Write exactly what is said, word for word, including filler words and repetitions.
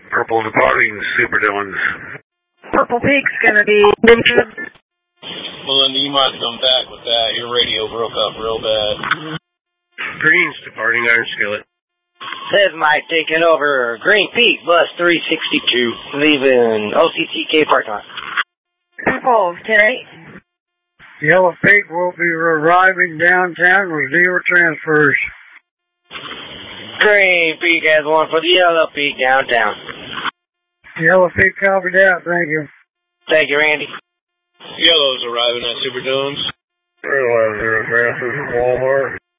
Purple departing Superdones. Purple Peak's gonna be good. Melinda, you might come back with that. Your radio broke up real bad. Green's departing Iron Skillet. Says Mike taking over Green Peak, bus three sixty-two, leaving O C C K parking lot. Purple, ten eight. Yellow Peak will be arriving downtown with zero transfers. Green Peak has one for the Yellow Peak downtown. Yellow Peak copied out, thank you. Thank you, Randy. Yellow's arriving at Superdones. Realize zero transfers at Walmart.